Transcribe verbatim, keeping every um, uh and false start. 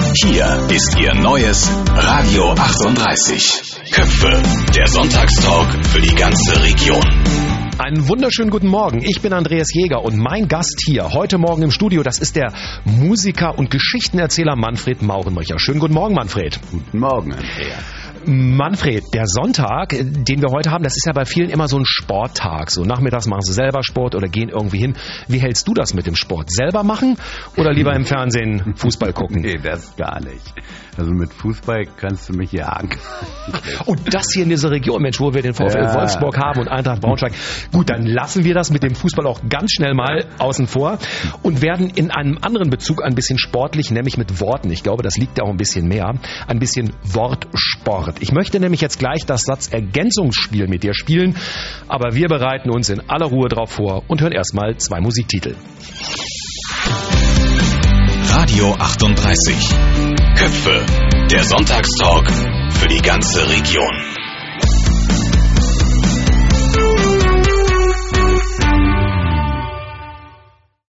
Hier ist Ihr neues Radio achtunddreißig. Köpfe, der Sonntagstalk für die ganze Region. Einen wunderschönen guten Morgen. Ich bin Andreas Jäger und mein Gast hier heute Morgen im Studio, das ist der Musiker und Geschichtenerzähler Manfred Maurenricher. Schönen guten Morgen, Manfred. Guten Morgen, Andreas. Manfred, der Sonntag, den wir heute haben, das ist ja bei vielen immer so ein Sporttag. So nachmittags machen sie selber Sport oder gehen irgendwie hin. Wie hältst du das mit dem Sport? Selber machen oder lieber im Fernsehen Fußball gucken? Nee, das gar nicht. Also mit Fußball kannst du mich jagen. Und das hier in dieser Region, Mensch, wo wir den VfL ja. Wolfsburg haben und Eintracht Braunschweig. Gut, dann lassen wir das mit dem Fußball auch ganz schnell mal außen vor und werden in einem anderen Bezug ein bisschen sportlich, nämlich mit Worten. Ich glaube, das liegt ja auch ein bisschen mehr. Ein bisschen Wortsport. Ich möchte nämlich jetzt gleich das Satzergänzungsspiel mit dir spielen, aber wir bereiten uns in aller Ruhe drauf vor und hören erstmal zwei Musiktitel. Radio achtunddreißig. Köpfe, der Sonntagstalk für die ganze Region.